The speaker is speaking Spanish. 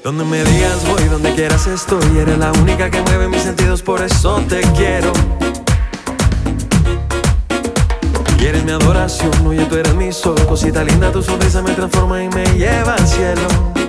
Donde me digas voy, donde quieras estoy. Eres la única que mueve mis sentidos, por eso te quiero. Y eres mi adoración, oye tú eres mi sol. Cosita linda, tu sonrisa me transforma y me lleva al cielo.